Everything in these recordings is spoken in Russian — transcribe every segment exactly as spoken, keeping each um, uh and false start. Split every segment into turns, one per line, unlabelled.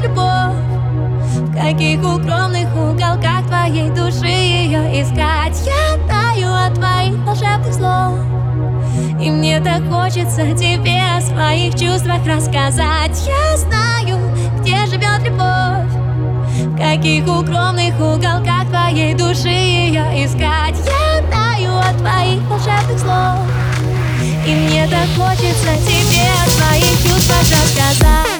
любовь? В каких укромных уголках твоей души ее искать? Я таю от твоих волшебных слов, и мне так хочется тебе о своих чувствах рассказать. Я знаю, где живет любовь, в каких укромных уголках твоей души ее искать. Я таю от твоих волшебных слов, и мне так хочется тебе о своих чувствах рассказать.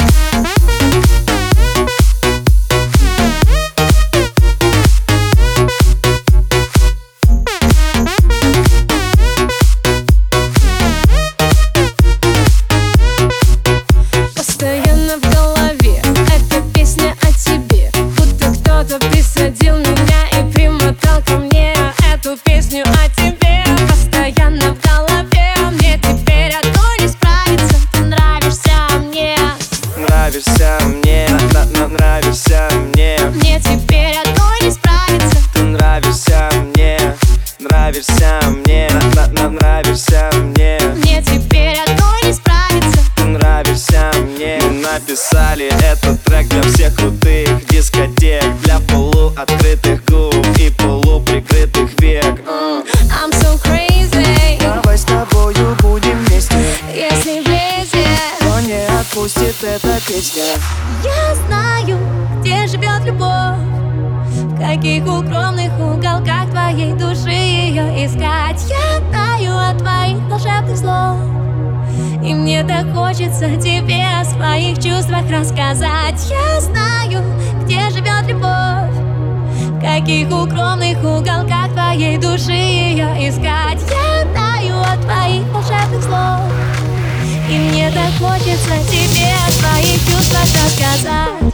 Постоянно в голове эта песня о тебе, будто кто-то присадил меня и примотал ко мне эту песню о тебе. Постоянно в голове, мне теперь одной не справиться. Ты нравишься мне,
нравишься мне, на -на нравишься мне.
Мне теперь одной не справиться.
Ты нравишься мне, нравишься мне, на -на нравишься мне.
Мне теперь одной не справиться.
Ты нравишься мне. Мы написали этот трек для всех крутых дискотек, для полуоткрытых губ и полуприкрытых век.
I'm so crazy.
Давай с тобою будем вместе,
Если влезет,
но не отпустит эта песня.
я знаю, где живет любовь, в каких укромных уголках твоей души ее искать. Я таю от твоих волшебных слов, и мне так хочется тебе о своих чувствах рассказать. Я знаю, где живет любовь, в каких укромных уголках твоей души ее искать. Я таю от твоих волшебных слов, и мне так хочется тебе о своих чувствах рассказать.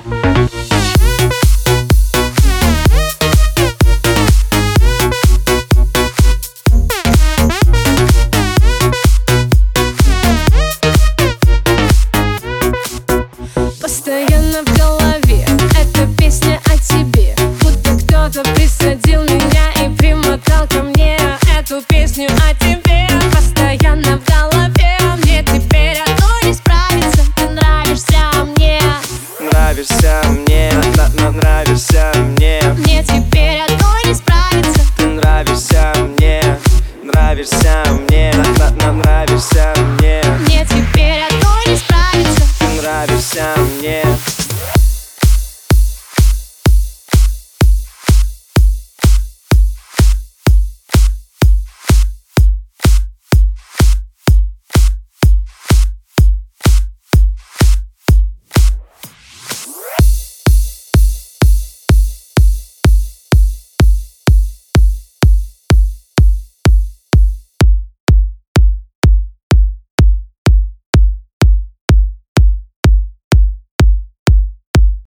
Постоянно в голове эта песня о тебе, будто кто-то присадил меня и примотал ко мне эту песню о тебе. Постоянно в голове, мне теперь одной не справиться. Ты нравишься мне,
Нравишься мне, на -на нравишься мне.
мне теперь одной не справиться.
Ты нравишься мне, нравишься